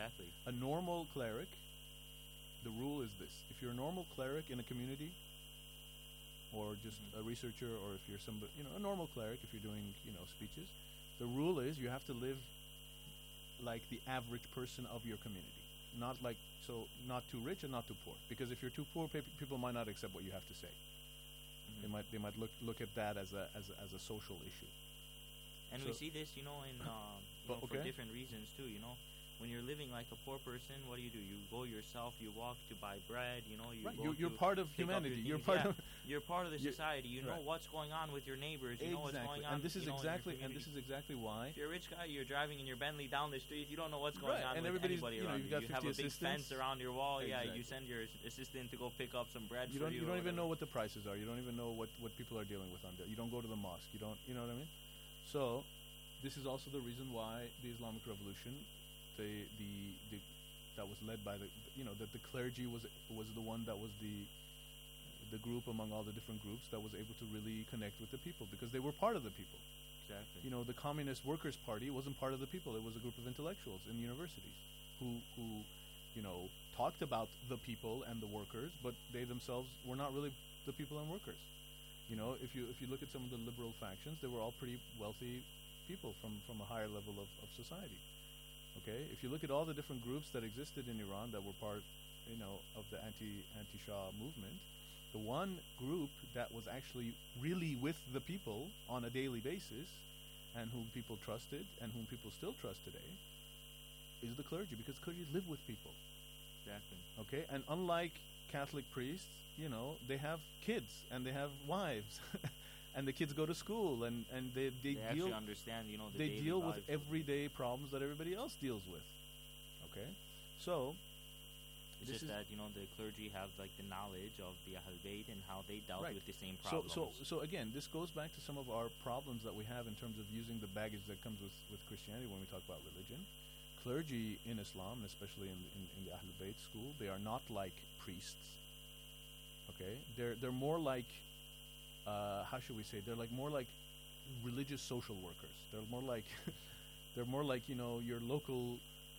Exactly. A normal cleric, the rule is this: if you're a normal cleric in a community, or just a researcher, or if you're somebody, a normal cleric, if you're doing, speeches, the rule is you have to live like the average person of your community. Not not too rich and not too poor. Because if you're too poor, people might not accept what you have to say. They might look at that as a social issue. And we see this, in for different reasons too. When you're living like a poor person, what do? You go yourself. You walk to buy bread. You're part of humanity. You're part of the society. You know what's going on with your neighbors. You know what's going on. And this is exactly why. If you're a rich guy, you're driving in your Bentley down the street. You don't know what's going on with anybody around you. You have a big fence around your wall. Exactly. Yeah, you send your assistant to go pick up some bread. You don't even know what the prices are. You don't even know what people are dealing with on there. You don't go to the mosque. You don't. You know what I mean? So, this is also the reason why the Islamic Revolution, that was led by that the clergy was the one that was the group among all the different groups that was able to really connect with the people, because they were part of the people. Exactly. The Communist Workers' Party wasn't part of the people. It was a group of intellectuals in universities who talked about the people and the workers, but they themselves were not really the people and workers. If you look at some of the liberal factions, they were all pretty wealthy people from a higher level of society. Okay, if you look at all the different groups that existed in Iran that were part, of the anti-Shah movement, the one group that was actually really with the people on a daily basis, and whom people trusted and whom people still trust today, is the clergy, because clergy live with people. Exactly. Okay, and unlike Catholic priests, they have kids and they have wives. And the kids go to school, and they actually understand, they deal with everyday problems that everybody else deals with. Okay, so it's just that the clergy have like the knowledge of the Ahl Bayt and how they dealt with the same problems. So again, this goes back to some of our problems that we have in terms of using the baggage that comes with Christianity when we talk about religion. Clergy in Islam, and especially in the Ahl Bayt school, they are not like priests. Okay, they're more like. How should we say? They're more like religious social workers. They're more like your local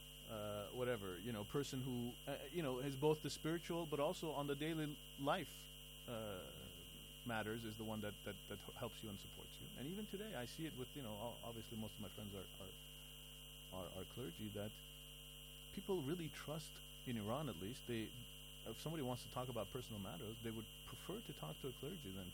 person who is both the spiritual but also on the daily life matters, is the one that helps you and supports you. And even today, I see it with obviously most of my friends are clergy, that people really trust, in Iran at least. If somebody wants to talk about personal matters, they would prefer to talk to a clergy than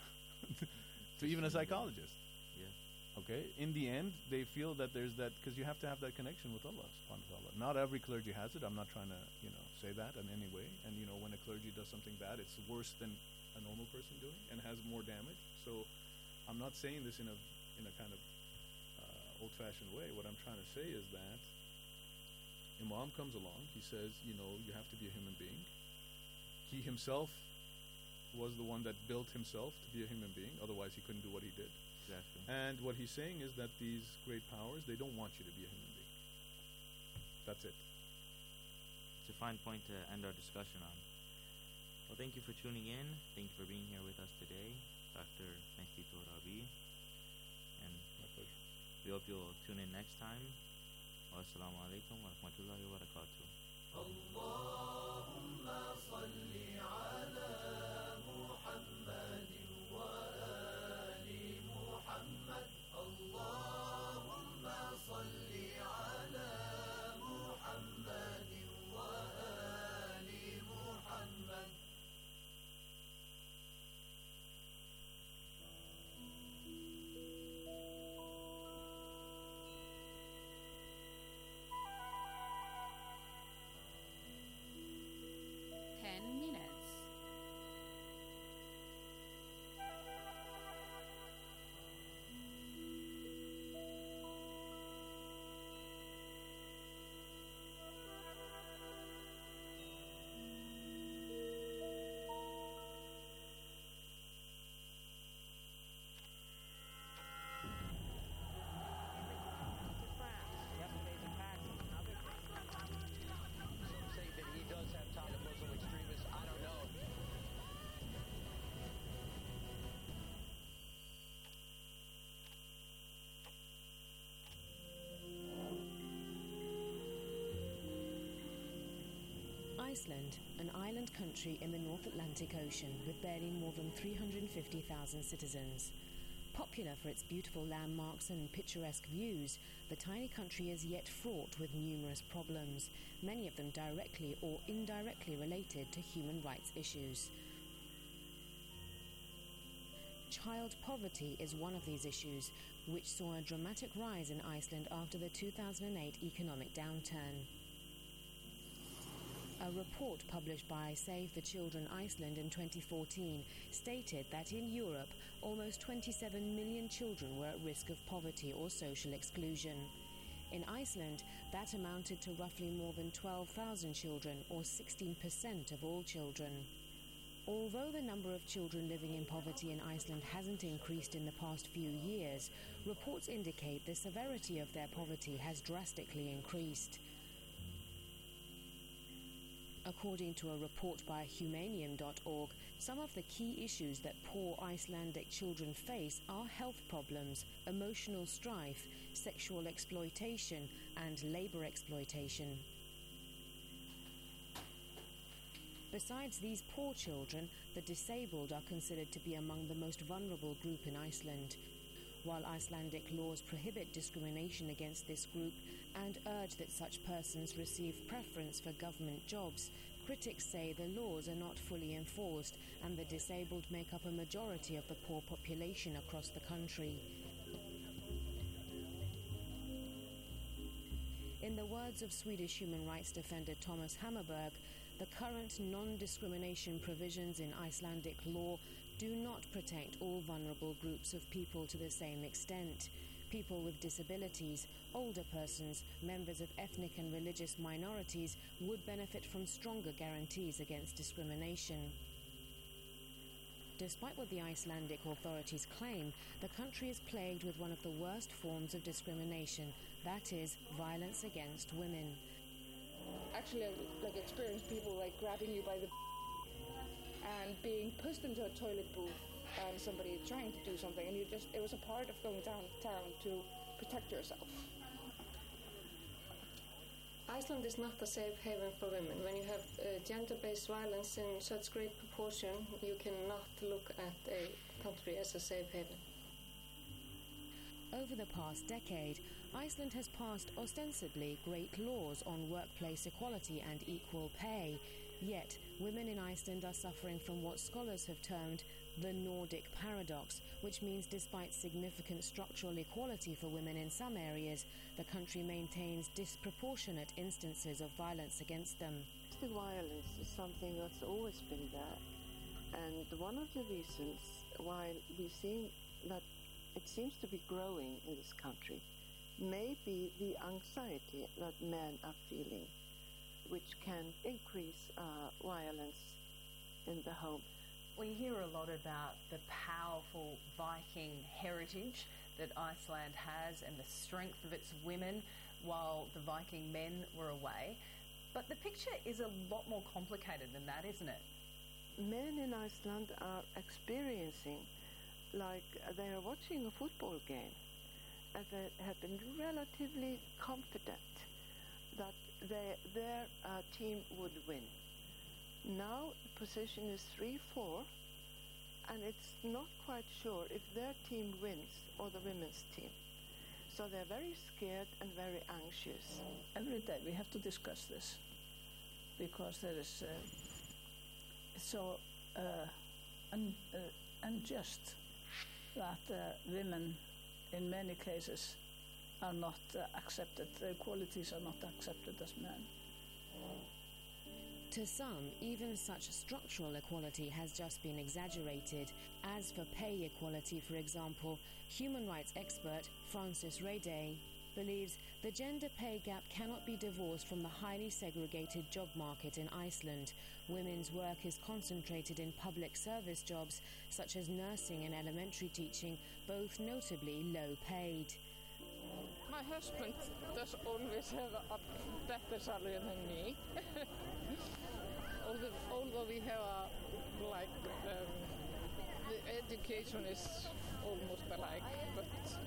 to even a psychologist. Yeah. Okay. In the end, they feel that there's that, because you have to have that connection with Allah subhanahu wa ta'ala. Not every clergy has it. I'm not trying to say that in any way. And when a clergy does something bad, it's worse than a normal person doing and has more damage. So I'm not saying this in a kind of old-fashioned way. What I'm trying to say is that Imam comes along. He says, you have to be a human being. He himself was the one that built himself to be a human being. Otherwise, he couldn't do what he did. Exactly. And what he's saying is that these great powers, they don't want you to be a human being. That's it. It's a fine point to end our discussion on. Well, thank you for tuning in. Thank you for being here with us today, Dr. Mehdi Torabi. And my pleasure. We hope you'll tune in next time. Wassalamu alaikum wa rahmatullahi wa barakatuh. اللهم صل على محمد وآل محمد اللهم صل على محمد وآل محمد Iceland, an island country in the North Atlantic Ocean with barely more than 350,000 citizens. Popular for its beautiful landmarks and picturesque views, the tiny country is yet fraught with numerous problems, many of them directly or indirectly related to human rights issues. Child poverty is one of these issues, which saw a dramatic rise in Iceland after the 2008 economic downturn. A report published by Save the Children Iceland in 2014 stated that in Europe, almost 27 million children were at risk of poverty or social exclusion. In Iceland, that amounted to roughly more than 12,000 children, or 16% of all children. Although the number of children living in poverty in Iceland hasn't increased in the past few years, reports indicate the severity of their poverty has drastically increased. According to a report by Humanium.org, some of the key issues that poor Icelandic children face are health problems, emotional strife, sexual exploitation, and labor exploitation. Besides these poor children, the disabled are considered to be among the most vulnerable group in Iceland. While Icelandic laws prohibit discrimination against this group and urge that such persons receive preference for government jobs, critics say the laws are not fully enforced and the disabled make up a majority of the poor population across the country. In the words of Swedish human rights defender Thomas Hammarberg, the current non-discrimination provisions in Icelandic law do not protect all vulnerable groups of people to the same extent. People with disabilities, older persons, members of ethnic and religious minorities would benefit from stronger guarantees against discrimination. Despite what the Icelandic authorities claim, the country is plagued with one of the worst forms of discrimination, that is, violence against women. Actually, I experienced people grabbing you by the and being pushed into a toilet booth and somebody trying to do something, and it was a part of going downtown to protect yourself. Iceland is not a safe haven for women. When you have gender-based violence in such great proportion, you cannot look at a country as a safe haven. Over the past decade, Iceland has passed ostensibly great laws on workplace equality and equal pay. Yet, women in Iceland are suffering from what scholars have termed the Nordic paradox, which means despite significant structural equality for women in some areas, the country maintains disproportionate instances of violence against them. Domestic violence is something that's always been there, and one of the reasons why we see that it seems to be growing in this country may be the anxiety that men are feeling, which can increase violence in the home. We hear a lot about the powerful Viking heritage that Iceland has and the strength of its women while the Viking men were away. But the picture is a lot more complicated than that, isn't it? Men in Iceland are experiencing like they are watching a football game, and they have been relatively confident that their team would win. Now the position is 3-4, and it's not quite sure if their team wins or the women's team. So they're very scared and very anxious. Every day we have to discuss this, because there is so unjust that women in many cases are not accepted, their qualities are not accepted as men. To some, even such structural equality has just been exaggerated. As for pay equality, for example, human rights expert Francis Rade believes the gender pay gap cannot be divorced from the highly segregated job market in Iceland. Women's work is concentrated in public service jobs such as nursing and elementary teaching, both notably low paid. My husband does always have a better salary than me. Although we have the education is almost alike, but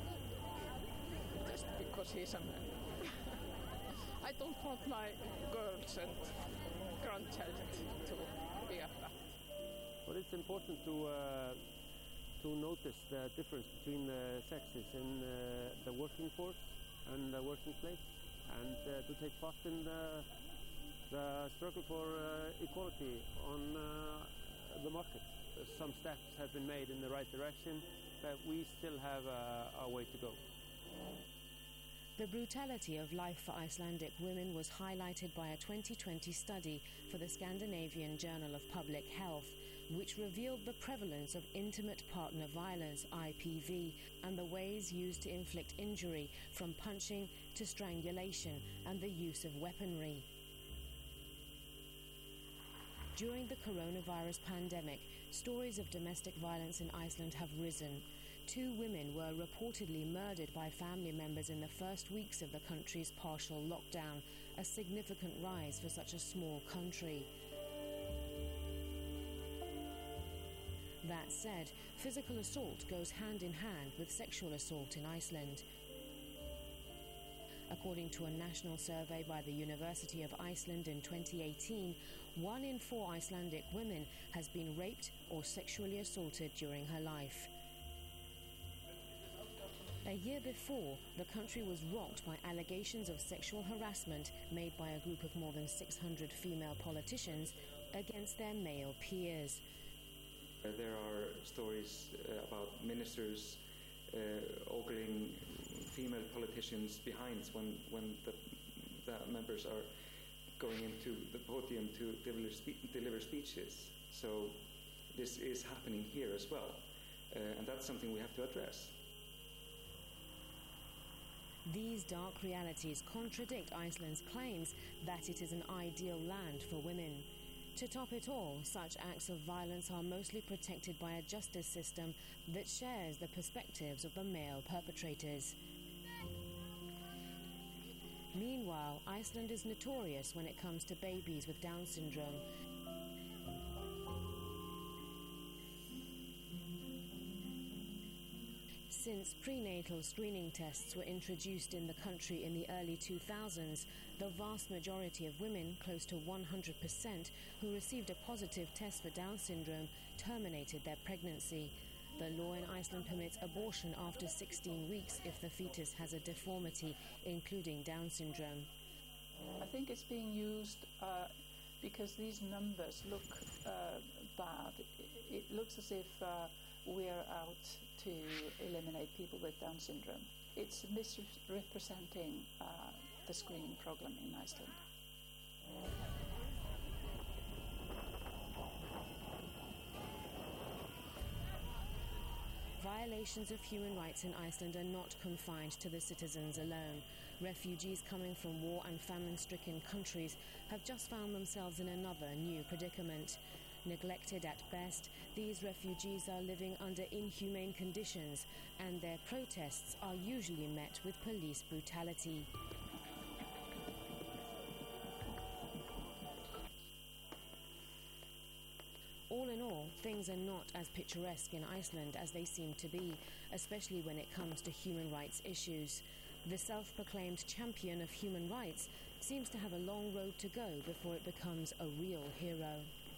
just because he's a man. I don't want my girls and grandchildren to be up at. But it's important to notice the difference between the sexes in the working force and the working place, and to take part in the struggle for equality on the market. Some steps have been made in the right direction, but we still have a way to go. The brutality of life for Icelandic women was highlighted by a 2020 study for the Scandinavian Journal of Public Health, which revealed the prevalence of intimate partner violence, IPV, and the ways used to inflict injury, from punching to strangulation and the use of weaponry. During the coronavirus pandemic, stories of domestic violence in Iceland have risen. 2 women were reportedly murdered by family members in the first weeks of the country's partial lockdown, a significant rise for such a small country. That said, physical assault goes hand in hand with sexual assault in Iceland. According to a national survey by the University of Iceland in 2018, 1 in 4 Icelandic women has been raped or sexually assaulted during her life. A year before, the country was rocked by allegations of sexual harassment made by a group of more than 600 female politicians against their male peers. There are stories about ministers ogling female politicians behind when the members are going into the podium to deliver speeches. So this is happening here as well, and that's something we have to address. These dark realities contradict Iceland's claims that it is an ideal land for women. To top it all, such acts of violence are mostly protected by a justice system that shares the perspectives of the male perpetrators. Meanwhile, Iceland is notorious when it comes to babies with Down syndrome. Since prenatal screening tests were introduced in the country in the early 2000s, the vast majority of women, close to 100%, who received a positive test for Down syndrome terminated their pregnancy. The law in Iceland permits abortion after 16 weeks if the fetus has a deformity, including Down syndrome. I think it's being used because these numbers look bad. It looks as if we're out to eliminate people with Down syndrome. It's misrepresenting the screening program in Iceland. Violations of human rights in Iceland are not confined to the citizens alone. Refugees coming from war and famine-stricken countries have just found themselves in another new predicament. Neglected at best, these refugees are living under inhumane conditions, and their protests are usually met with police brutality. All in all, things are not as picturesque in Iceland as they seem to be, especially when it comes to human rights issues. The self-proclaimed champion of human rights seems to have a long road to go before it becomes a real hero.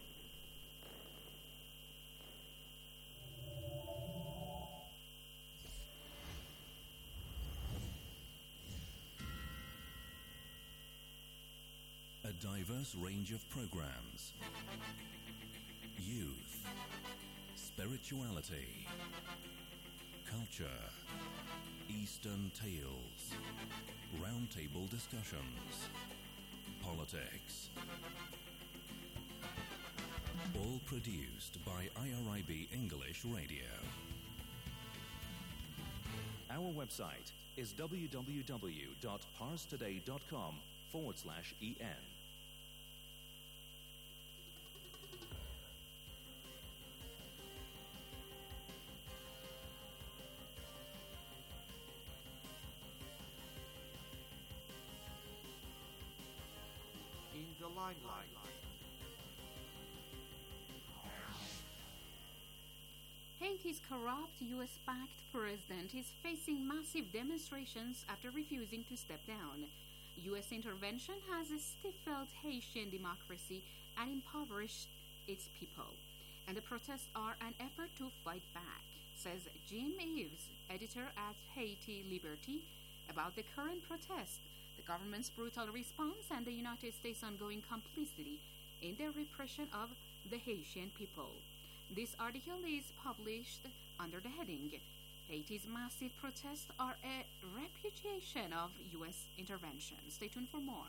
A diverse range of programs. Youth, spirituality, culture, Eastern tales, roundtable discussions, politics. All produced by IRIB English Radio. Our website is www.parstoday.com/en. In the limelight. Haiti's corrupt US-backed president is facing massive demonstrations after refusing to step down. U.S. intervention has stifled Haitian democracy and impoverished its people, and the protests are an effort to fight back, says Jim Eves, editor at Haiti Liberty, about the current protest, the government's brutal response, and the United States' ongoing complicity in the repression of the Haitian people. This article is published under the heading, Haiti's massive protests are a repudiation of U.S. intervention. Stay tuned for more.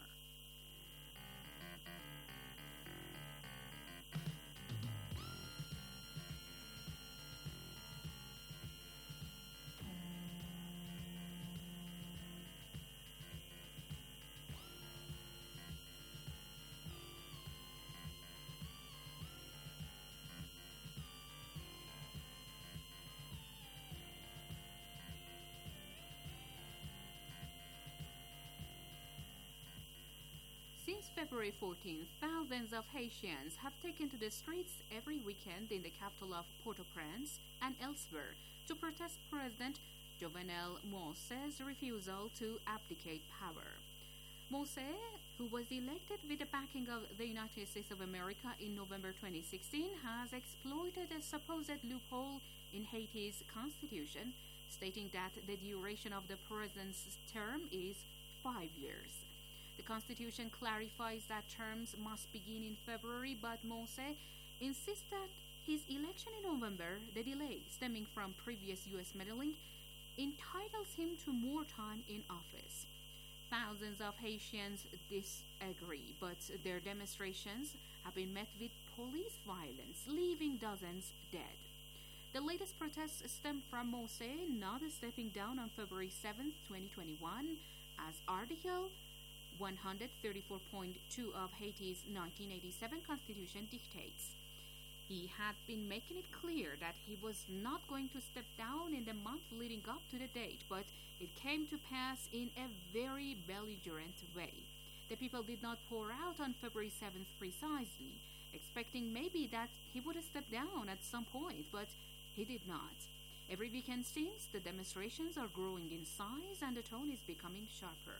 Since February 14th, thousands of Haitians have taken to the streets every weekend in the capital of Port-au-Prince and elsewhere to protest President Jovenel Moïse's refusal to abdicate power. Moïse, who was elected with the backing of the United States of America in November 2016, has exploited a supposed loophole in Haiti's constitution, stating that the duration of the president's term is 5 years. The Constitution clarifies that terms must begin in February, but Moïse insists that his election in November, the delay stemming from previous U.S. meddling, entitles him to more time in office. Thousands of Haitians disagree, but their demonstrations have been met with police violence, leaving dozens dead. The latest protests stem from Moïse not stepping down on February 7, 2021, as Article 134.2 of Haiti's 1987 Constitution dictates. He had been making it clear that he was not going to step down in the month leading up to the date, but it came to pass in a very belligerent way. The people did not pour out on February 7th precisely, expecting maybe that he would step down at some point, but he did not. Every weekend since, the demonstrations are growing in size and the tone is becoming sharper.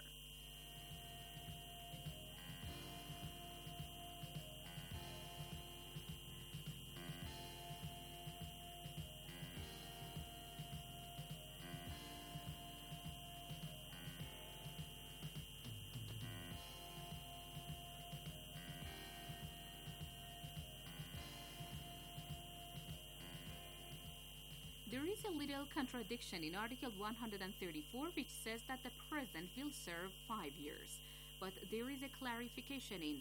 There is a little contradiction in Article 134, which says that the president will serve 5 years. But there is a clarification in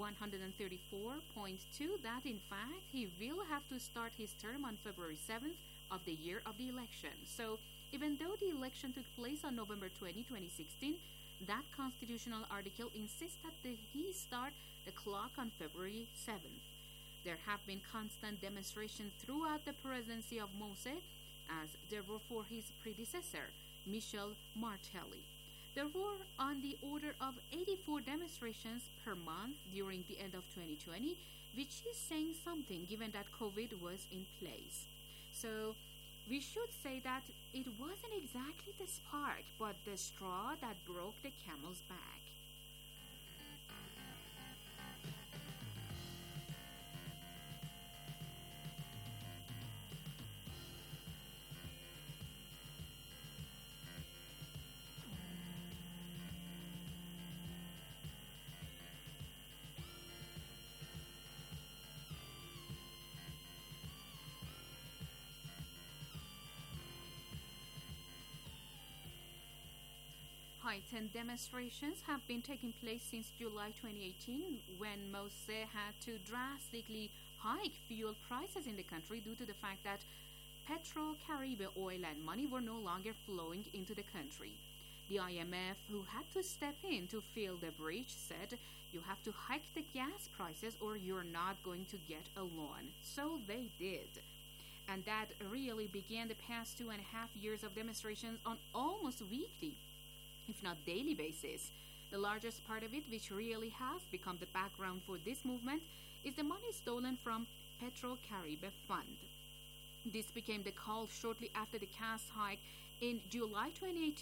134.2 that, in fact, he will have to start his term on February 7th of the year of the election. So, even though the election took place on November 20, 2016, that constitutional article insists that he start the clock on February 7th. There have been constant demonstrations throughout the presidency of Moïse, as there were for his predecessor, Michel Martelly. There were on the order of 84 demonstrations per month during the end of 2020, which is saying something given that COVID was in place. So we should say that it wasn't exactly the spark, but the straw that broke the camel's back. Heightened demonstrations have been taking place since July 2018, when Moïse had to drastically hike fuel prices in the country due to the fact that Petro-Caribe oil and money were no longer flowing into the country. The IMF, who had to step in to fill the breach, said, "You have to hike the gas prices or you're not going to get a loan." So they did. And that really began the past 2.5 years of demonstrations on almost weekly, if not daily basis. The largest part of it, which really has become the background for this movement, is the money stolen from Petro-Caribe Fund. This became the call shortly after the gas hike in July 2018,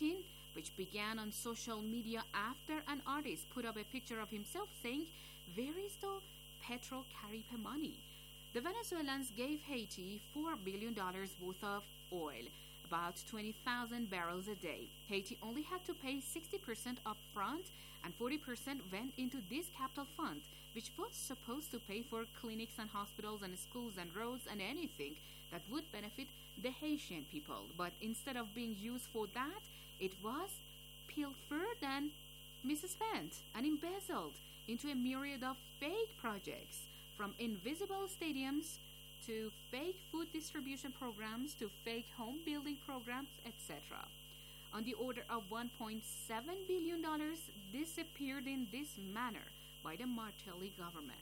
which began on social media after an artist put up a picture of himself saying, "Where is the Petrocaribe money?" The Venezuelans gave Haiti $4 billion worth of oil, about 20,000 barrels a day. Haiti only had to pay 60% up front, and 40% went into this capital fund, which was supposed to pay for clinics and hospitals and schools and roads and anything that would benefit the Haitian people. But instead of being used for that, it was pilfered and misspent and embezzled into a myriad of fake projects, from invisible stadiums to fake food distribution programs to fake home building programs, etc. On the order of $1.7 billion disappeared in this manner by the Martelly government.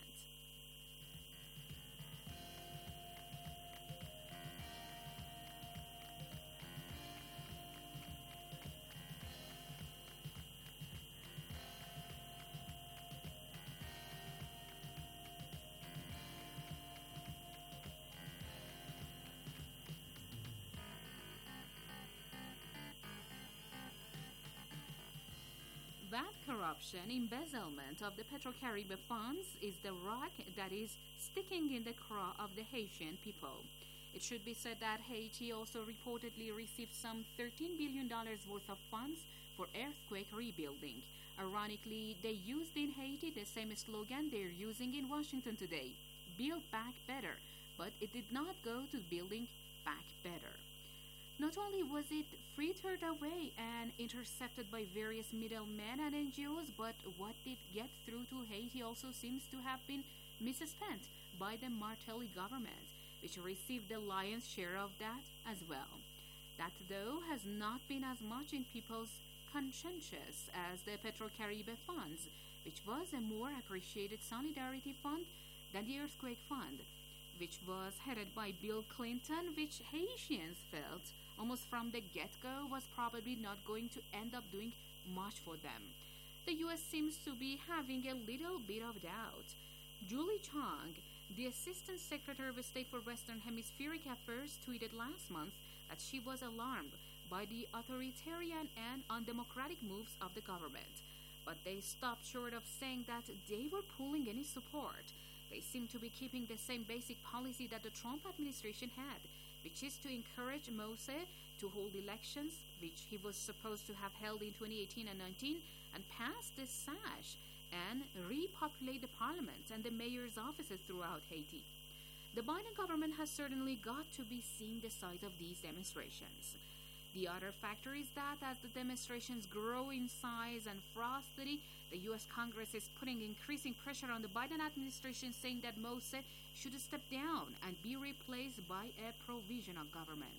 That corruption, embezzlement of the Petrocaribe funds is the rock that is sticking in the craw of the Haitian people. It should be said that Haiti also reportedly received some $13 billion worth of funds for earthquake rebuilding. Ironically, they used in Haiti the same slogan they're using in Washington today, "Build Back Better," but it did not go to building back better. Not only was it frittered away and intercepted by various middlemen and NGOs, but what did get through to Haiti also seems to have been misspent by the Martelly government, which received the lion's share of that as well. That, though, has not been as much in people's consciences as the Petrocaribe funds, which was a more appreciated solidarity fund than the earthquake fund, which was headed by Bill Clinton, which Haitians felt almost from the get-go was probably not going to end up doing much for them. The U.S. seems to be having a little bit of doubt. Julie Chang, the Assistant Secretary of State for Western Hemispheric Affairs, tweeted last month that she was alarmed by the authoritarian and undemocratic moves of the government. But they stopped short of saying that they were pulling any support. They seem to be keeping the same basic policy that the Trump administration had, which is to encourage Moshe to hold elections, which he was supposed to have held in 2018 and 19, and pass the SASH and repopulate the parliament and the mayor's offices throughout Haiti. The Biden government has certainly got to be seeing the size of these demonstrations. The other factor is that as the demonstrations grow in size and ferocity, the U.S. Congress is putting increasing pressure on the Biden administration, saying that Moshe should step down and be replaced by a provisional government.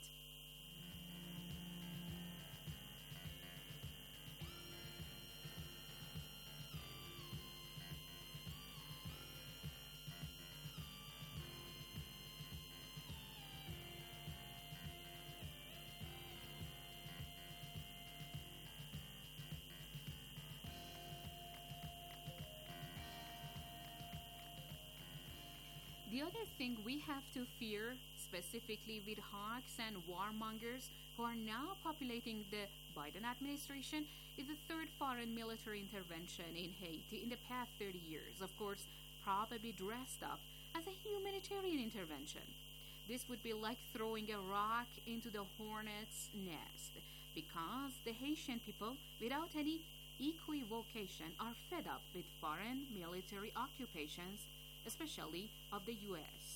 The other thing we have to fear, specifically with hawks and warmongers who are now populating the Biden administration, is the third foreign military intervention in Haiti in the past 30 years, of course, probably dressed up as a humanitarian intervention. This would be like throwing a rock into the hornet's nest, because the Haitian people, without any equivocation, are fed up with foreign military occupations, especially of the U.S.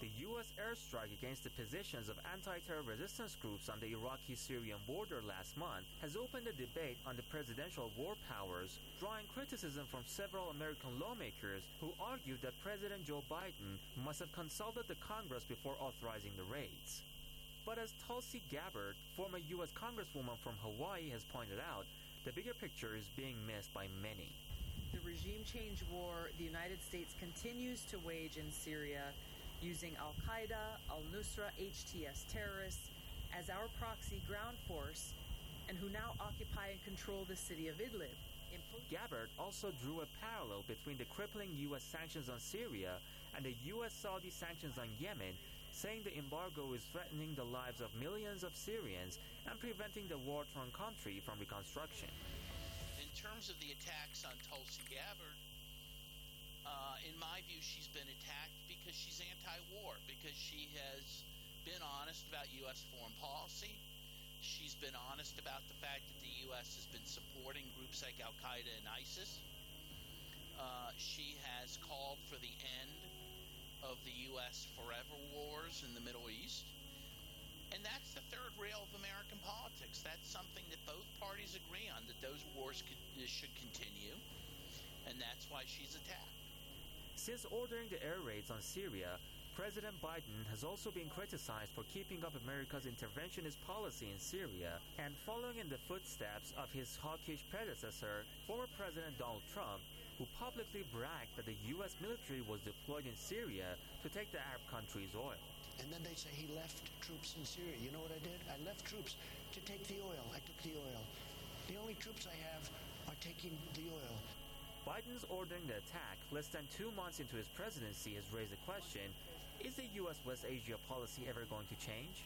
the U.S. airstrike against the positions of anti-terror resistance groups on the Iraqi-Syrian border last month has opened a debate on the presidential war powers, drawing criticism from several American lawmakers who argued that President Joe Biden must have consulted the Congress before authorizing the raids. But as Tulsi Gabbard, former U.S. Congresswoman from Hawaii, has pointed out, the bigger picture is being missed by many. The regime change war the United States continues to wage in Syria, using Al-Qaeda, al-Nusra HTS terrorists as our proxy ground force, and who now occupy and control the city of Idlib. Gabbard also drew a parallel between the crippling U.S. sanctions on Syria and the U.S.-Saudi sanctions on Yemen, saying the embargo is threatening the lives of millions of Syrians and preventing the war-torn country from reconstruction. In terms of the attacks on Tulsi Gabbard, in my view, she's been attacked because she's anti-war, because she has been honest about U.S. foreign policy. She's been honest about the fact that the U.S. has been supporting groups like Al-Qaeda and ISIS. She has called for the end of the U.S. forever wars in the Middle East. And that's the third rail of American politics. That's something that both parties agree on, that those wars should continue. And that's why she's attacked. Since ordering the air raids on Syria, President Biden has also been criticized for keeping up America's interventionist policy in Syria and following in the footsteps of his hawkish predecessor, former President Donald Trump, who publicly bragged that the U.S. military was deployed in Syria to take the Arab country's oil. And then they say he left troops in Syria. You know what I did? I left troops to take the oil. I took the oil. The only troops I have are taking the oil. Biden's ordering the attack less than 2 months into his presidency has raised the question, is the U.S.-West Asia policy ever going to change?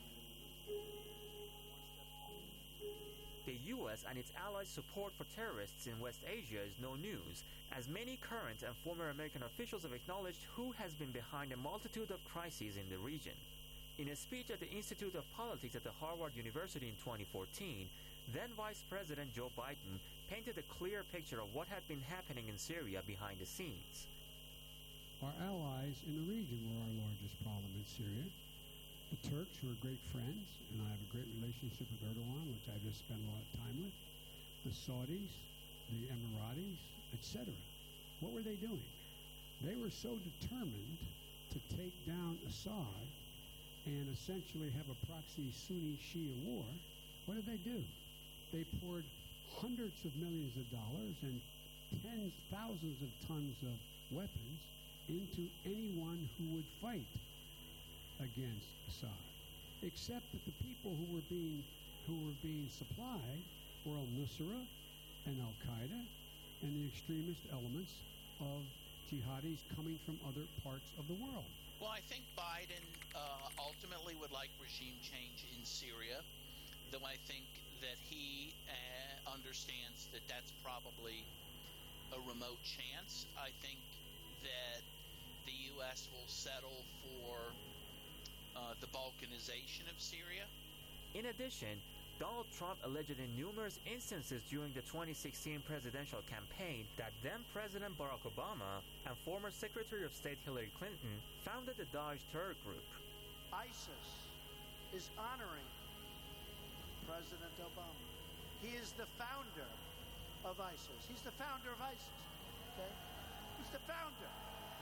The U.S. and its allies' support for terrorists in West Asia is no news, as many current and former American officials have acknowledged who has been behind a multitude of crises in the region. In a speech at the Institute of Politics at the Harvard University in 2014, then Vice President Joe Biden painted a clear picture of what had been happening in Syria behind the scenes. Our allies in the region were our largest problem in Syria. The Turks, who are great friends, and I have a great relationship with Erdogan, which I just spent a lot of time with. The Saudis, the Emiratis, etc. What were they doing? They were so determined to take down Assad and essentially have a proxy Sunni-Shia war. What did they do? They poured hundreds of millions of dollars and tens, thousands of tons of weapons into anyone who would fight against Assad, except that the people who were being supplied were al-Nusra and Al-Qaeda and the extremist elements of jihadis coming from other parts of the world. Well, I think Biden ultimately would like regime change in Syria, though I think that he understands that that's probably a remote chance. I think that the U.S. will settle for the Balkanization of Syria. In addition, Donald Trump alleged in numerous instances during the 2016 presidential campaign that then-President Barack Obama and former Secretary of State Hillary Clinton founded the Daesh terror group. ISIS is honoring President Obama. He is the founder of ISIS. He's the founder of ISIS. Okay? He's the founder.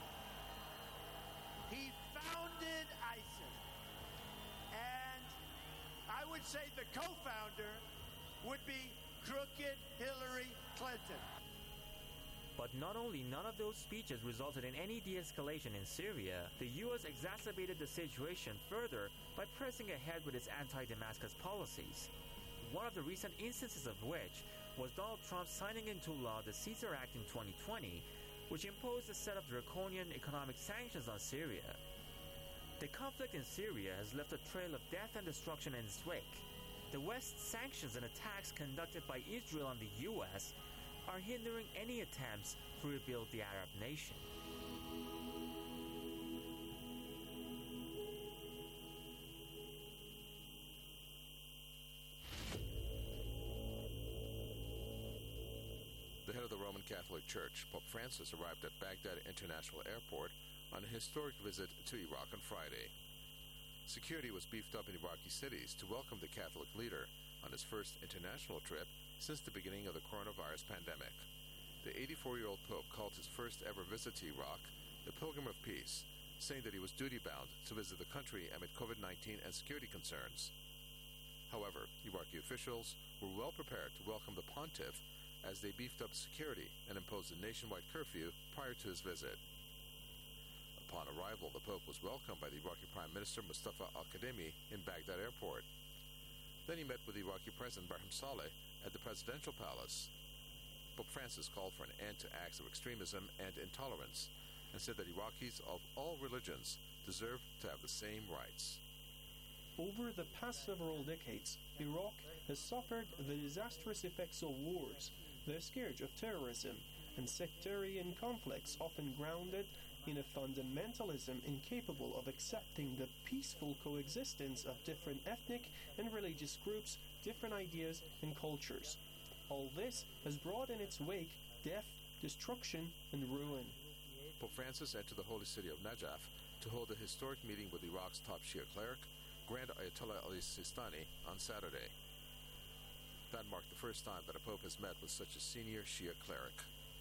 He founded ISIS. And I would say the co-founder would be crooked Hillary Clinton. But not only none of those speeches resulted in any de-escalation in Syria, the U.S. exacerbated the situation further by pressing ahead with its anti-Damascus policies. One of the recent instances of which was Donald Trump signing into law the Caesar Act in 2020, which imposed a set of draconian economic sanctions on Syria. The conflict in Syria has left a trail of death and destruction in its wake. The West's sanctions and attacks conducted by Israel on the U.S. are hindering any attempts to rebuild the Arab nation. The head of the Roman Catholic Church, Pope Francis, arrived at Baghdad International Airport on a historic visit to Iraq on Friday. Security was beefed up in Iraqi cities to welcome the Catholic leader on his first international trip since the beginning of the coronavirus pandemic. The 84-year-old Pope called his first ever visit to Iraq the Pilgrim of Peace, saying that he was duty-bound to visit the country amid COVID-19 and security concerns. However, Iraqi officials were well prepared to welcome the pontiff as they beefed up security and imposed a nationwide curfew prior to his visit. Upon arrival, the Pope was welcomed by the Iraqi Prime Minister Mustafa al-Kadhimi in Baghdad airport. Then he met with the Iraqi President Barham Saleh at the presidential palace. Pope Francis called for an end to acts of extremism and intolerance and said that Iraqis of all religions deserve to have the same rights. Over the past several decades, Iraq has suffered the disastrous effects of wars, the scourge of terrorism, and sectarian conflicts often grounded in a fundamentalism incapable of accepting the peaceful coexistence of different ethnic and religious groups, different ideas and cultures. All this has brought in its wake death, destruction, and ruin. Pope Francis entered the holy city of Najaf to hold a historic meeting with Iraq's top Shia cleric, Grand Ayatollah Ali Sistani, on Saturday. That marked the first time that a pope has met with such a senior Shia cleric.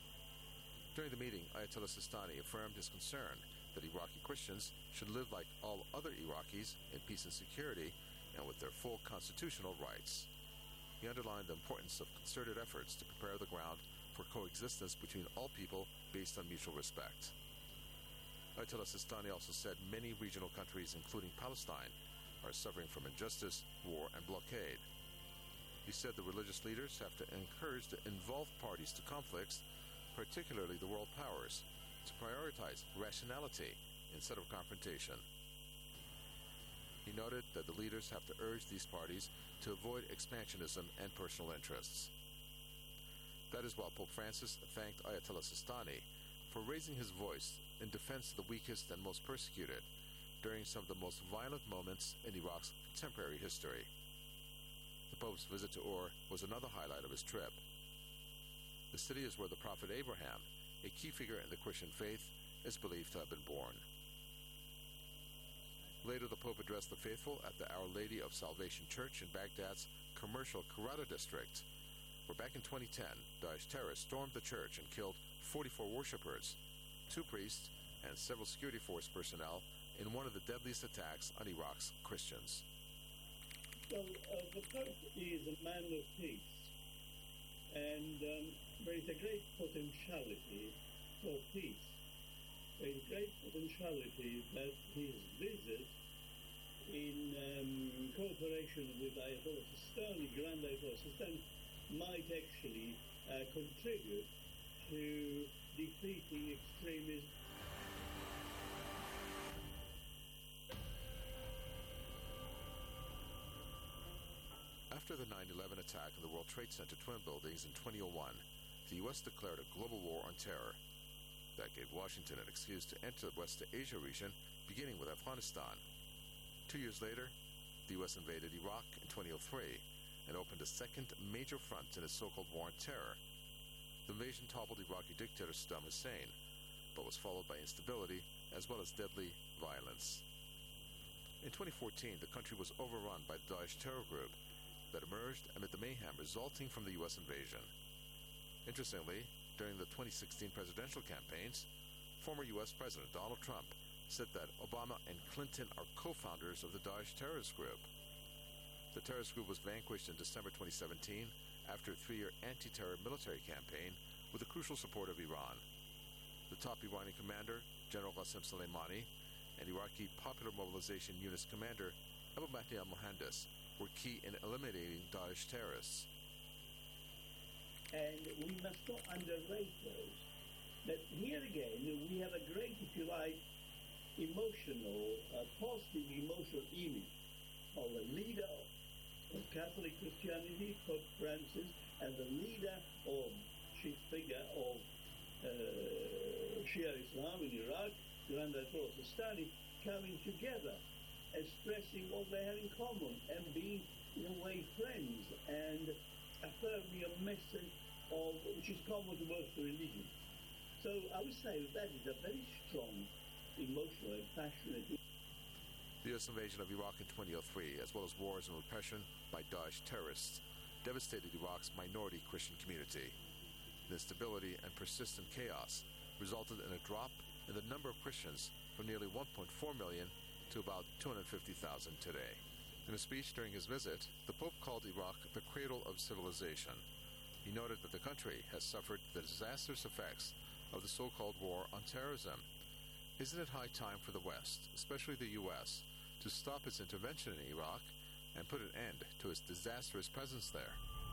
During the meeting, Ayatollah Sistani affirmed his concern that Iraqi Christians should live like all other Iraqis in peace and security and with their full constitutional rights. He underlined the importance of concerted efforts to prepare the ground for coexistence between all people based on mutual respect. Ayatollah Sistani also said many regional countries, including Palestine, are suffering from injustice, war, and blockade. He said the religious leaders have to encourage the involved parties to conflicts, particularly the world powers, to prioritize rationality instead of confrontation. He noted that the leaders have to urge these parties to avoid expansionism and personal interests. That is why Pope Francis thanked Ayatollah Sistani for raising his voice in defense of the weakest and most persecuted during some of the most violent moments in Iraq's contemporary history. The Pope's visit to Ur was another highlight of his trip. The city is where the prophet Abraham, a key figure in the Christian faith, is believed to have been born. Later, the Pope addressed the faithful at the Our Lady of Salvation Church in Baghdad's commercial Karada district, where back in 2010, Daesh terrorists stormed the church and killed 44 worshippers, 2 priests, and several security force personnel in one of the deadliest attacks on Iraq's Christians. Well, the Pope is a man of peace, and there is a great potentiality for peace. There is great potentiality that his visit in cooperation with Ayatollah Sistani, Grand Ayatollah Sistani, might actually contribute to defeating extremism. After the 9/11 attack on the World Trade Center twin buildings in 2001, the U.S. declared a global war on terror. That gave Washington an excuse to enter the West Asia region, beginning with Afghanistan. 2 years later, the U.S. invaded Iraq in 2003 and opened a second major front in its so-called war on terror. The invasion toppled Iraqi dictator Saddam Hussein, but was followed by instability as well as deadly violence. In 2014, the country was overrun by the Daesh terror group that emerged amid the mayhem resulting from the U.S. invasion. Interestingly, during the 2016 presidential campaigns, former U.S. President Donald Trump said that Obama and Clinton are co-founders of the Daesh terrorist group. The terrorist group was vanquished in December 2017 after a 3-year anti-terror military campaign with the crucial support of Iran. The top Iranian commander, General Qasem Soleimani, and Iraqi Popular Mobilization Unit's commander, Abu Mahdi al-Mohandes, were key in eliminating Daesh terrorists. And we must not underrate those. But here again, we have a great, if you like, emotional, positive emotional image of the leader of Catholic Christianity, Pope Francis, and the leader or chief figure of Shia Islam in Iraq, Grand Ayatollah Sistani, coming together, expressing what they have in common and being, in a way, friends and affirming a message of which is common to both religions. So I would say that is a very strong emotional and passionate. The U.S. invasion of Iraq in 2003, as well as wars and repression by Daesh terrorists, devastated Iraq's minority Christian community. The instability and persistent chaos resulted in a drop in the number of Christians from nearly 1.4 million to about 250,000 today. In a speech during his visit, the Pope called Iraq the cradle of civilization. He noted that the country has suffered the disastrous effects of the so-called war on terrorism. Isn't it high time for the West, especially the U.S., to stop its intervention in Iraq and put an end to its disastrous presence there?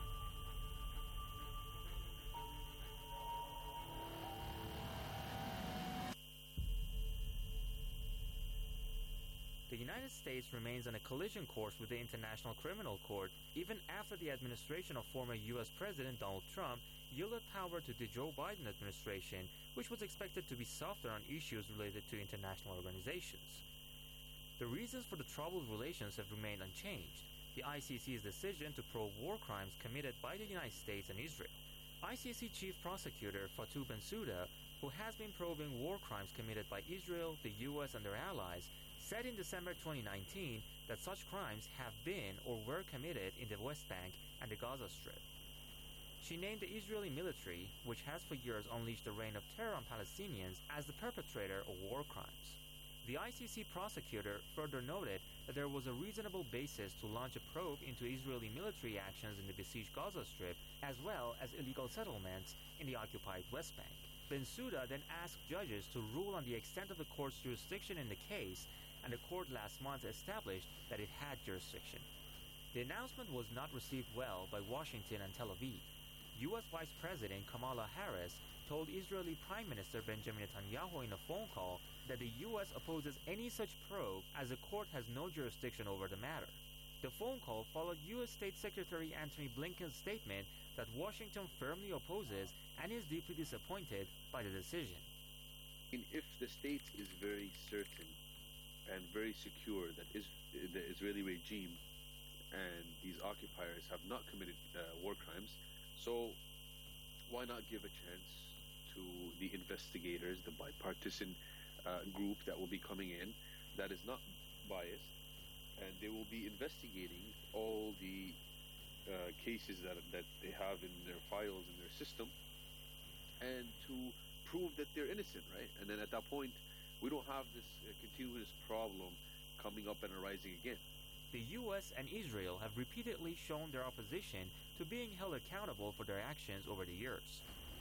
The United States remains on a collision course with the International Criminal Court even after the administration of former U.S. President Donald Trump yielded power to the Joe Biden administration, which was expected to be softer on issues related to international organizations. The reasons for the troubled relations have remained unchanged: the ICC's decision to probe war crimes committed by the United States and Israel. ICC Chief Prosecutor Fatou Bensouda, who has been probing war crimes committed by Israel, the U.S. and their allies, said in December 2019 that such crimes have been or were committed in the West Bank and the Gaza Strip. She named the Israeli military, which has for years unleashed a reign of terror on Palestinians, as the perpetrator of war crimes. The ICC prosecutor further noted that there was a reasonable basis to launch a probe into Israeli military actions in the besieged Gaza Strip, as well as illegal settlements in the occupied West Bank. Bensouda then asked judges to rule on the extent of the court's jurisdiction in the case, and the court last month established that it had jurisdiction. The announcement was not received well by Washington and Tel Aviv. U.S. Vice President Kamala Harris told Israeli Prime Minister Benjamin Netanyahu in a phone call that the U.S. opposes any such probe as the court has no jurisdiction over the matter. The phone call followed U.S. State Secretary Antony Blinken's statement that Washington firmly opposes and is deeply disappointed by the decision. If the state is very certain and very secure that the Israeli regime and these occupiers have not committed war crimes, so why not give a chance to the investigators, the bipartisan group that will be coming in that is not biased, and they will be investigating all the cases that they have in their files, in their system, and to prove that they're innocent, right? And then at that point, we don't have this continuous problem coming up and arising again. The U.S. and Israel have repeatedly shown their opposition to being held accountable for their actions over the years.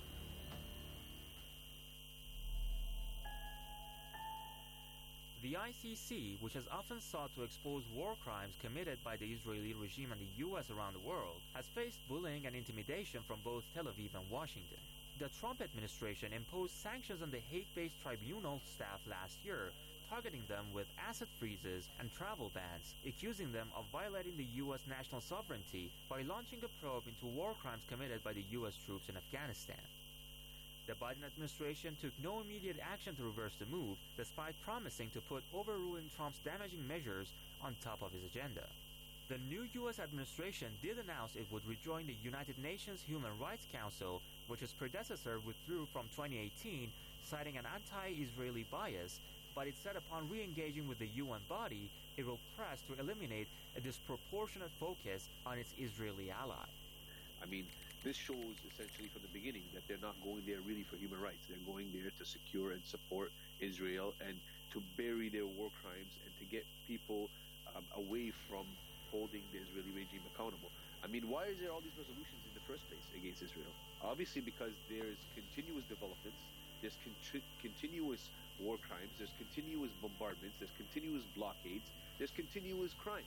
The ICC, which has often sought to expose war crimes committed by the Israeli regime and the U.S. around the world, has faced bullying and intimidation from both Tel Aviv and Washington. The Trump administration imposed sanctions on the Hague-based tribunal staff last year, targeting them with asset freezes and travel bans, accusing them of violating the U.S. national sovereignty by launching a probe into war crimes committed by the U.S. troops in Afghanistan. The Biden administration took no immediate action to reverse the move, despite promising to put overruling Trump's damaging measures on top of his agenda. The new U.S. administration did announce it would rejoin the United Nations Human Rights Council, which its predecessor withdrew from 2018, citing an anti-Israeli bias, but it said upon re-engaging with the UN body, it will press to eliminate a disproportionate focus on its Israeli ally. I mean, this shows essentially from the beginning that they're not going there really for human rights. They're going there to secure and support Israel and to bury their war crimes and to get people away from holding the Israeli regime accountable. I mean, why is there all these resolutions in the first place against Israel? Obviously because there's continuous developments, there's continuous war crimes, there's continuous bombardments, there's continuous blockades, there's continuous crimes.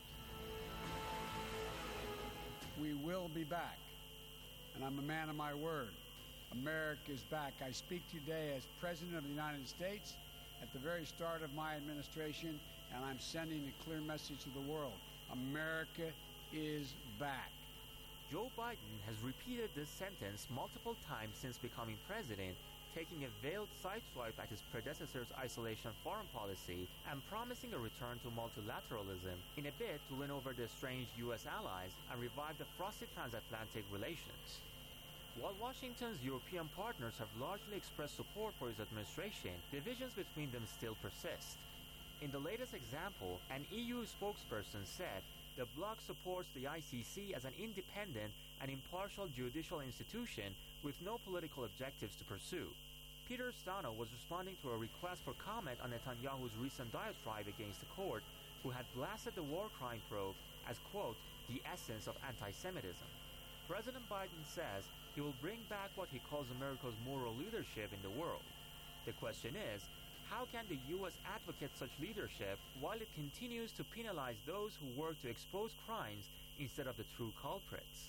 We will be back, and I'm a man of my word. America is back. I speak today as President of the United States at the very start of my administration, and I'm sending a clear message to the world. America is back. Joe Biden has repeated this sentence multiple times since becoming president, taking a veiled sideswipe at his predecessor's isolation foreign policy and promising a return to multilateralism in a bid to win over the estranged U.S. allies and revive the frosty transatlantic relations. While Washington's European partners have largely expressed support for his administration, divisions between them still persist. In the latest example, an EU spokesperson said the bloc supports the ICC as an independent and impartial judicial institution with no political objectives to pursue. Peter Stano was responding to a request for comment on Netanyahu's recent diatribe against the court, who had blasted the war crime probe as, quote, the essence of anti-Semitism. President Biden says he will bring back what he calls America's moral leadership in the world. The question is, how can the U.S. advocate such leadership while it continues to penalize those who work to expose crimes instead of the true culprits?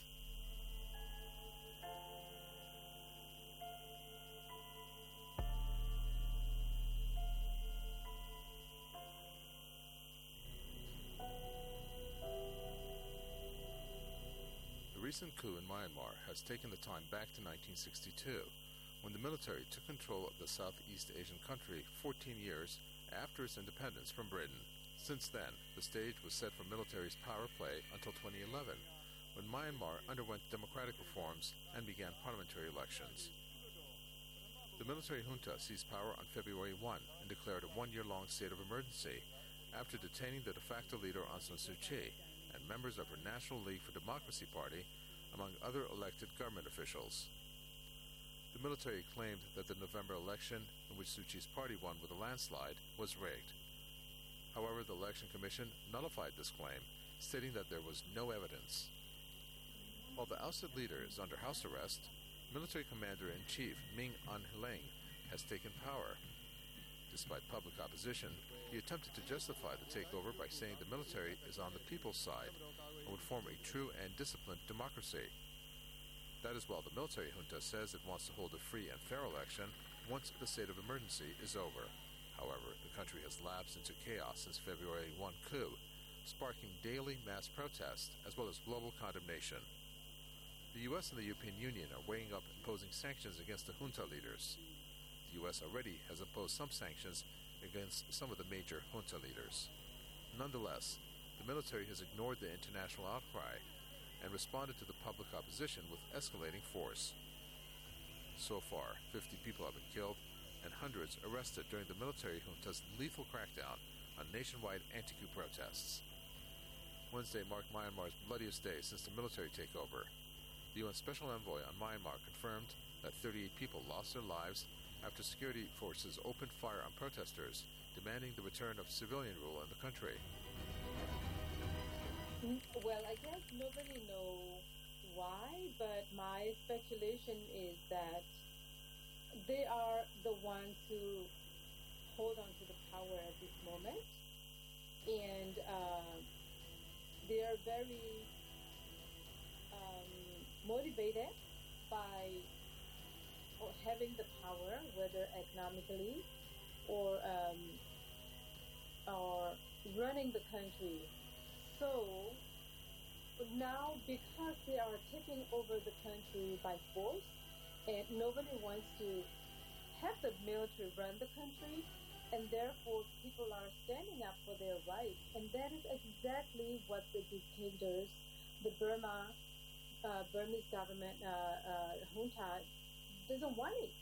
The recent coup in Myanmar has taken the time back to 1962, when the military took control of the Southeast Asian country 14 years after its independence from Britain. Since then, the stage was set for military's power play until 2011, when Myanmar underwent democratic reforms and began parliamentary elections. The military junta seized power on February 1 and declared a one-year-long state of emergency after detaining the de facto leader Aung San Suu Kyi and members of her National League for Democracy party, among other elected government officials. The military claimed that the November election, in which Suu Kyi's party won with a landslide, was rigged. However, the Election Commission nullified this claim, stating that there was no evidence. While the ousted leader is under house arrest, military commander-in-chief Min Aung Hlaing has taken power. Despite public opposition, he attempted to justify the takeover by saying the military is on the people's side and would form a true and disciplined democracy. That is while the military junta says it wants to hold a free and fair election once the state of emergency is over. However, the country has lapsed into chaos since February 1 coup, sparking daily mass protests as well as global condemnation. The U.S. and the European Union are weighing up imposing sanctions against the junta leaders. The U.S. already has imposed some sanctions against some of the major junta leaders. Nonetheless, the military has ignored the international outcry and responded to the public opposition with escalating force. So far, 50 people have been killed and hundreds arrested during the military junta's lethal crackdown on nationwide anti-coup protests. Wednesday marked Myanmar's bloodiest day since the military takeover. The UN Special Envoy on Myanmar confirmed that 38 people lost their lives after security forces opened fire on protesters, demanding the return of civilian rule in the country. Well, I guess nobody knows why, but my speculation is that they are the ones who hold on to the power at this moment, and they are very motivated by having the power, whether economically or running the country. So now, because they are taking over the country by force, and nobody wants to have the military run the country, and therefore people are standing up for their rights, and that is exactly what the dictators, the Burmese government junta doesn't want it.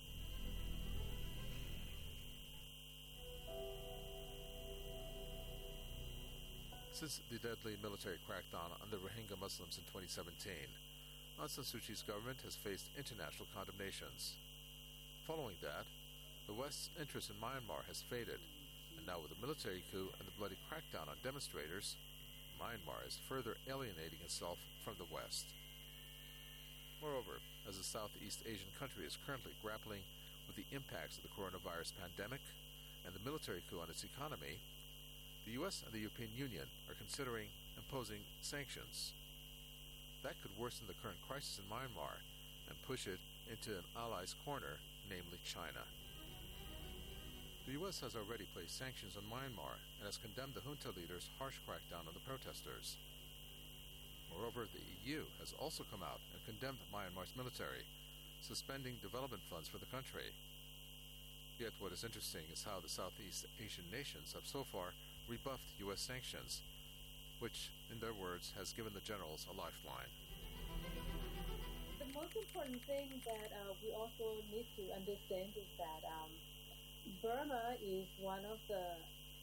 Since the deadly military crackdown on the Rohingya Muslims in 2017, Aung San Suu Kyi's government has faced international condemnations. Following that, the West's interest in Myanmar has faded, and now with the military coup and the bloody crackdown on demonstrators, Myanmar is further alienating itself from the West. Moreover, as the Southeast Asian country is currently grappling with the impacts of the coronavirus pandemic and the military coup on its economy, the U.S. and the European Union are considering imposing sanctions. That could worsen the current crisis in Myanmar and push it into an ally's corner, namely China. The U.S. has already placed sanctions on Myanmar and has condemned the junta leader's harsh crackdown on the protesters. Moreover, the EU has also come out and condemned Myanmar's military, suspending development funds for the country. Yet what is interesting is how the Southeast Asian nations have so far rebuffed U.S. sanctions, which, in their words, has given the generals a lifeline. The most important thing that we also need to understand is that Burma is one of the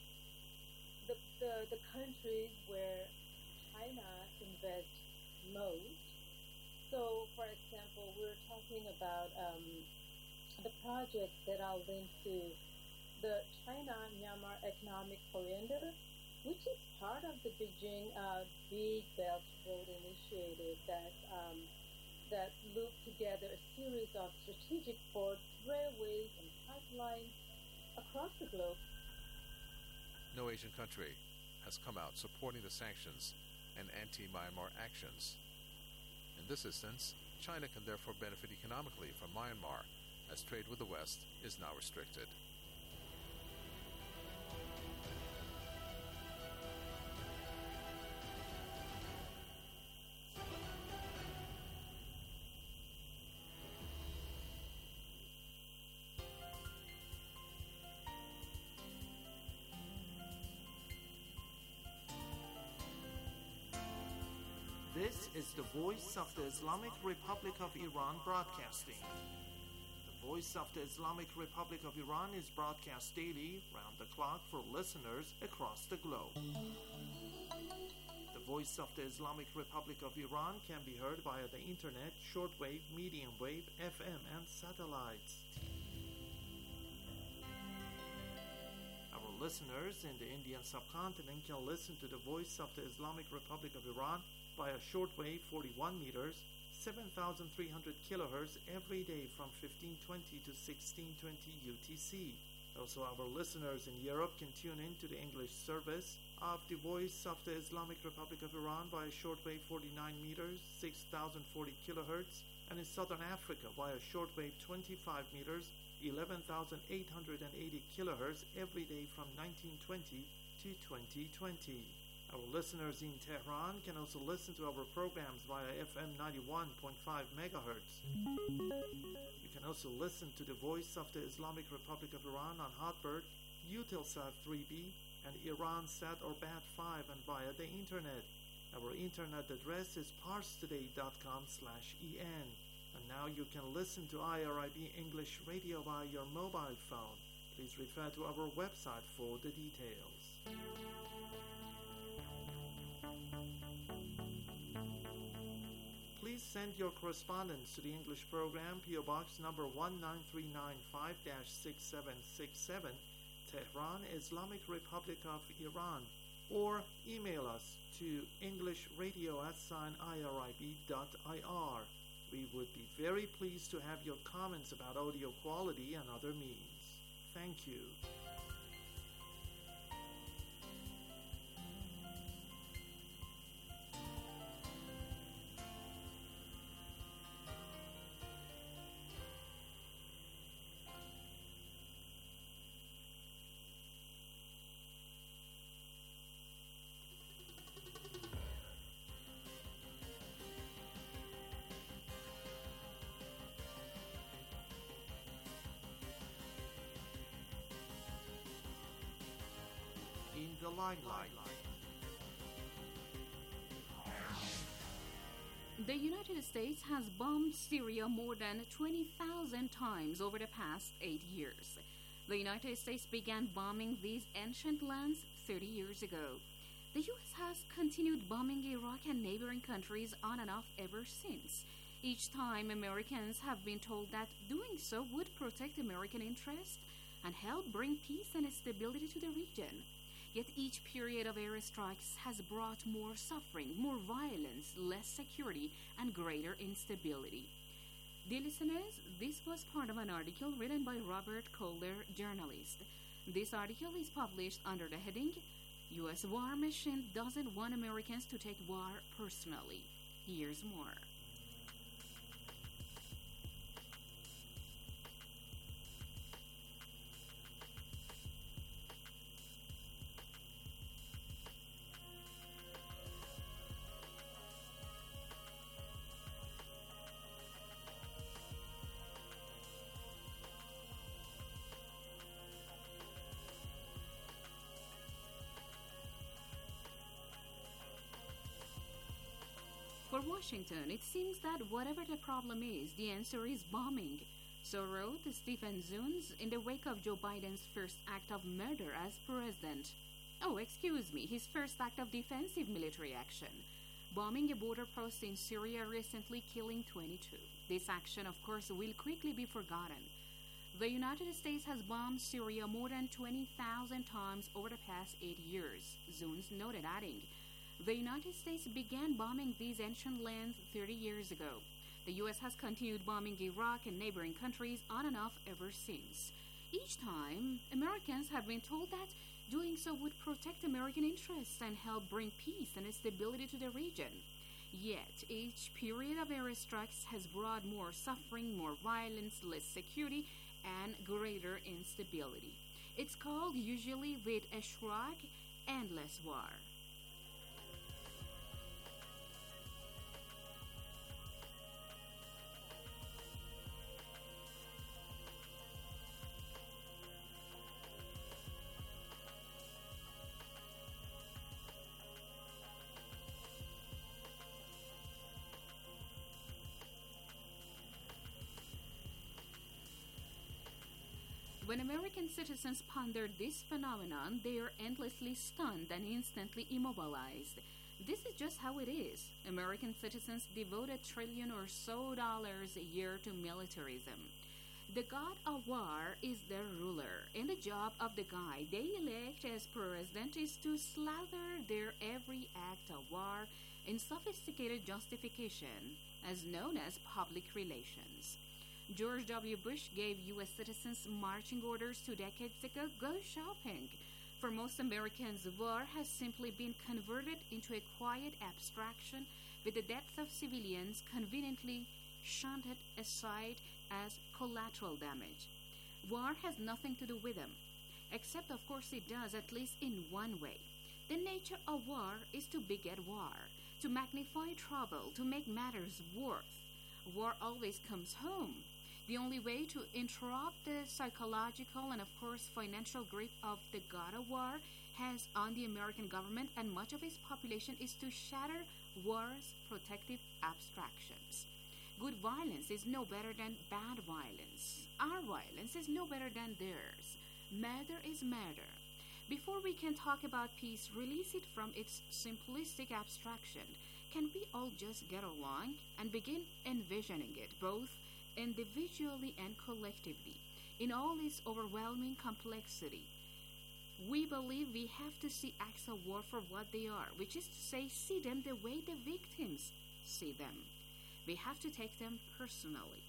countries where China invests most. So, for example, we're talking about the projects that are linked to the China-Myanmar Economic Corridor, which is part of the Beijing Big Belt Road Initiative that loop together a series of strategic ports, railways, and pipelines across the globe. No Asian country has come out supporting the sanctions and anti-Myanmar actions. In this instance, China can therefore benefit economically from Myanmar, as trade with the West is now restricted. This is the Voice of the Islamic Republic of Iran broadcasting. The Voice of the Islamic Republic of Iran is broadcast daily, round the clock, for listeners across the globe. The Voice of the Islamic Republic of Iran can be heard via the internet, shortwave, medium wave, FM, and satellites. Our listeners in the Indian subcontinent can listen to the Voice of the Islamic Republic of Iran via shortwave 41 meters, 7,300 kilohertz every day from 1520 to 1620 UTC. Also, our listeners in Europe can tune in to the English service of the Voice of the Islamic Republic of Iran via shortwave 49 meters, 6,040 kilohertz, and in Southern Africa via shortwave 25 meters, 11,880 kilohertz every day from 1920 to 2020. Our listeners in Tehran can also listen to our programs via FM 91.5 megahertz. You can also listen to the Voice of the Islamic Republic of Iran on Hotbird, Eutelsat 3B, and Iransat or Bat5 and via the internet. Our internet address is parstoday.com/en. And now you can listen to IRIB English Radio via your mobile phone. Please refer to our website for the details. Please send your correspondence to the English program, PO Box number 19395-6767, Tehran, Islamic Republic of Iran, or email us to englishradio@irib.ir. We would be very pleased to have your comments about audio quality and other means. Thank you. In the limelight. The United States has bombed Syria more than 20,000 times over the past 8 years. The United States began bombing these ancient lands 30 years ago. The U.S. has continued bombing Iraq and neighboring countries on and off ever since. Each time, Americans have been told that doing so would protect American interests and help bring peace and stability to the region. Yet each period of airstrikes has brought more suffering, more violence, less security, and greater instability. Dear listeners, this was part of an article written by Robert Kohler, journalist. This article is published under the heading, U.S. War Machine Doesn't Want Americans to Take War Personally. Here's more. For Washington, it seems that whatever the problem is, the answer is bombing. So wrote Stephen Zunes in the wake of Joe Biden's first act of murder as president. Oh, excuse me, his first act of defensive military action. Bombing a border post in Syria recently, killing 22. This action, of course, will quickly be forgotten. The United States has bombed Syria more than 20,000 times over the past 8 years, Zunes noted, adding, the United States began bombing these ancient lands 30 years ago. The U.S. has continued bombing Iraq and neighboring countries on and off ever since. Each time, Americans have been told that doing so would protect American interests and help bring peace and stability to the region. Yet, each period of airstrikes has brought more suffering, more violence, less security, and greater instability. It's called, usually with a shrug, endless war. When American citizens ponder this phenomenon, they are endlessly stunned and instantly immobilized. This is just how it is. American citizens devote $1 trillion or so a year to militarism. The god of war is their ruler, and the job of the guy they elect as president is to slather their every act of war in sophisticated justification, as known as public relations. George W. Bush gave U.S. citizens marching orders 2 decades ago, go shopping. For most Americans, war has simply been converted into a quiet abstraction with the deaths of civilians conveniently shunted aside as collateral damage. War has nothing to do with them, except of course it does, at least in one way. The nature of war is to beget war, to magnify trouble, to make matters worse. War always comes home. The only way to interrupt the psychological and, of course, financial grip of the god of war has on the American government and much of its population is to shatter war's protective abstractions. Good violence is no better than bad violence. Our violence is no better than theirs. Murder is murder. Before we can talk about peace, release it from its simplistic abstraction. Can we all just get along and begin envisioning it, both individually and collectively, in all its overwhelming complexity? We believe we have to see acts of war for what they are, which is to say, see them the way the victims see them. We have to take them personally.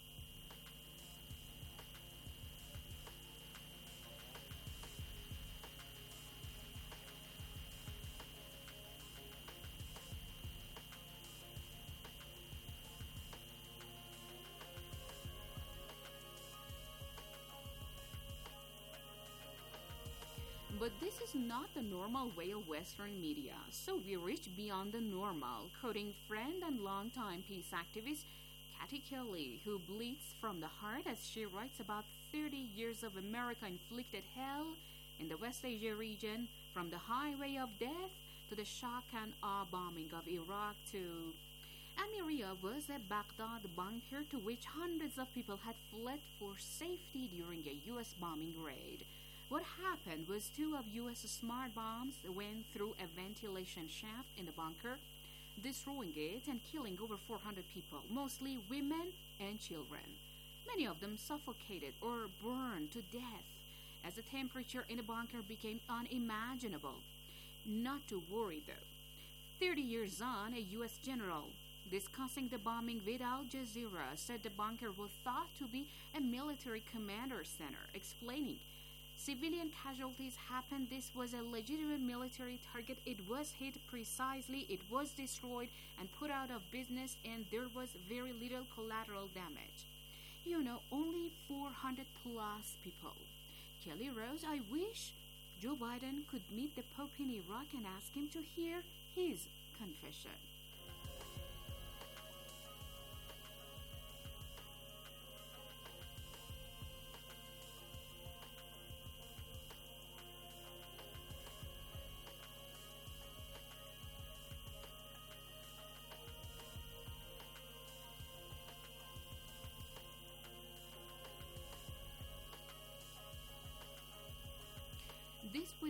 But this is not the normal way of Western media, so we reach beyond the normal, quoting friend and longtime peace activist Kathy Kelly, who bleeds from the heart as she writes about 30 years of America-inflicted hell in the West Asia region, from the highway of death to the shock and awe bombing of Iraq to... Amiria was a Baghdad bunker to which hundreds of people had fled for safety during a U.S. bombing raid. What happened was 2 of U.S. smart bombs went through a ventilation shaft in the bunker, destroying it and killing over 400 people, mostly women and children. Many of them suffocated or burned to death as the temperature in the bunker became unimaginable. Not to worry, though. 30 years on, a U.S. general discussing the bombing with Al Jazeera said the bunker was thought to be a military commander center, explaining, civilian casualties happened. This was a legitimate military target. It was hit precisely. It was destroyed and put out of business, and there was very little collateral damage. You know, only 400 plus people. Kelly wrote, I wish Joe Biden could meet the Pope in Iraq and ask him to hear his confession.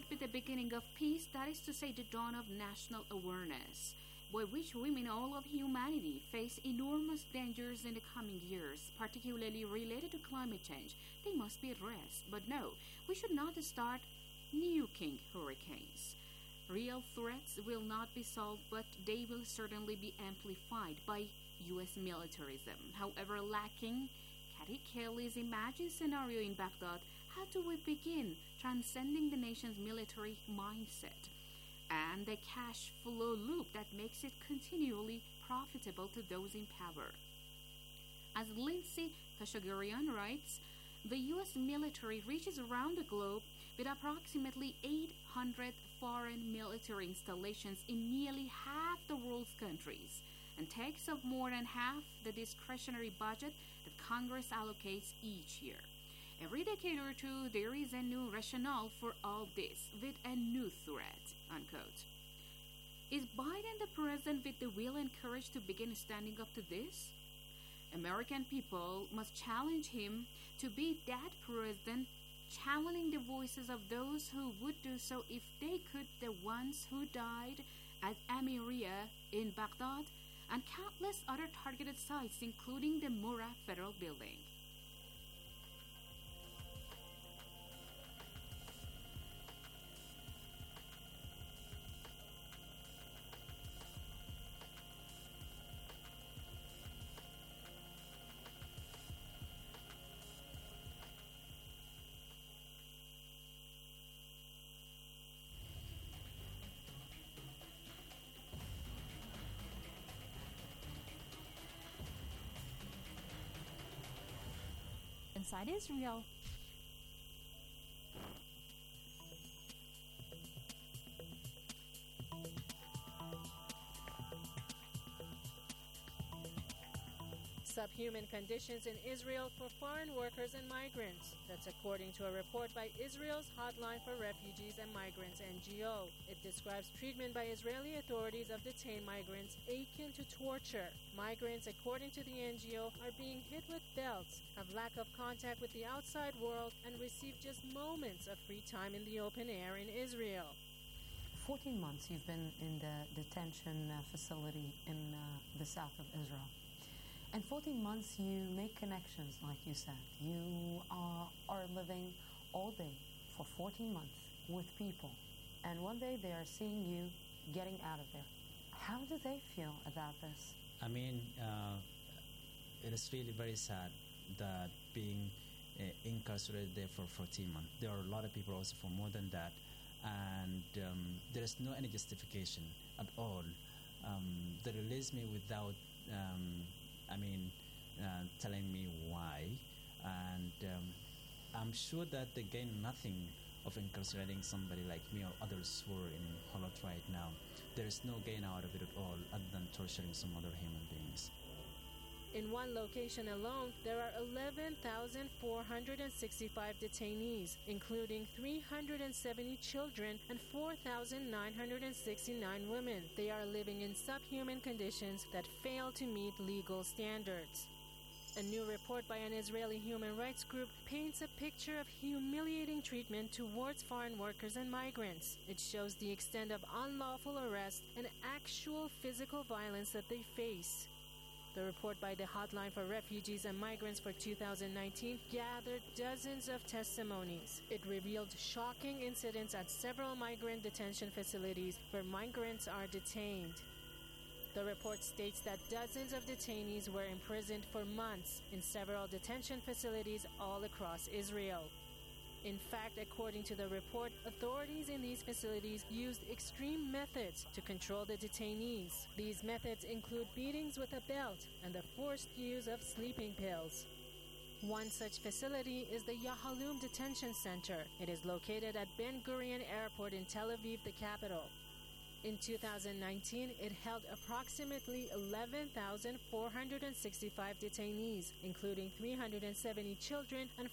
with the beginning of peace, that is to say the dawn of national awareness, by which women all of humanity face enormous dangers in the coming years, particularly related to climate change. They must be addressed. But no, we should not start nuking hurricanes. Real threats will not be solved, but they will certainly be amplified by U.S. militarism. However lacking Kathy Kelly's imagined scenario in Baghdad, how do we begin transcending the nation's military mindset and the cash flow loop that makes it continually profitable to those in power? As Lindsay Kashagarian writes, the U.S. military reaches around the globe with approximately 800 foreign military installations in nearly half the world's countries and takes up more than half the discretionary budget that Congress allocates each year. Every decade or two, there is a new rationale for all this, with a new threat, unquote. Is Biden the president with the will and courage to begin standing up to this? American people must challenge him to be that president, channeling the voices of those who would do so if they could, the ones who died at Amiria in Baghdad and countless other targeted sites, including the Murrah Federal Building. Inside Israel. Subhuman conditions in Israel for foreign workers and migrants. That's according to a report by Israel's Hotline for Refugees and Migrants, NGO. It describes treatment by Israeli authorities of detained migrants akin to torture. Migrants, according to the NGO, are being hit with belts, have lack of contact with the outside world, and receive just moments of free time in the open air in Israel. 14 months you've been in the detention facility in the south of Israel. And 14 months you make connections, like you said. You are living all day for 14 months with people. And one day they are seeing you getting out of there. How do they feel about this? I mean, it is really very sad that being incarcerated there for 14 months. There are a lot of people also for more than that. And there is no any justification at all. They released me without telling me why, and I'm sure that they gain nothing of incarcerating somebody like me or others who are in Holot right now. There is no gain out of it at all other than torturing some other human beings. In one location alone, there are 11,465 detainees, including 370 children and 4,969 women. They are living in subhuman conditions that fail to meet legal standards. A new report by an Israeli human rights group paints a picture of humiliating treatment towards foreign workers and migrants. It shows the extent of unlawful arrest and actual physical violence that they face. The report by the Hotline for Refugees and Migrants for 2019 gathered dozens of testimonies. It revealed shocking incidents at several migrant detention facilities where migrants are detained. The report states that dozens of detainees were imprisoned for months in several detention facilities all across Israel. In fact, according to the report, authorities in these facilities used extreme methods to control the detainees. These methods include beatings with a belt and the forced use of sleeping pills. One such facility is the Yahalom Detention Center. It is located at Ben Gurion Airport in Tel Aviv, the capital. In 2019, it held approximately 11,465 detainees, including 370 children and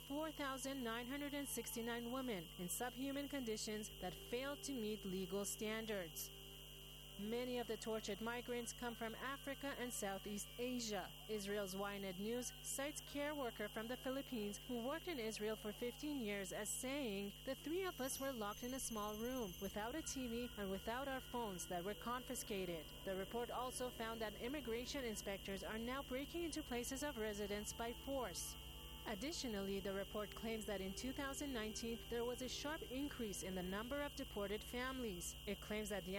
4,969 women in subhuman conditions that failed to meet legal standards. Many of the tortured migrants come from Africa and Southeast Asia. Israel's Ynet News cites care worker from the Philippines who worked in Israel for 15 years as saying, "The three of us were locked in a small room without a TV and without our phones that were confiscated." The report also found that immigration inspectors are now breaking into places of residence by force. Additionally, the report claims that in 2019 there was a sharp increase in the number of deported families. It claims that the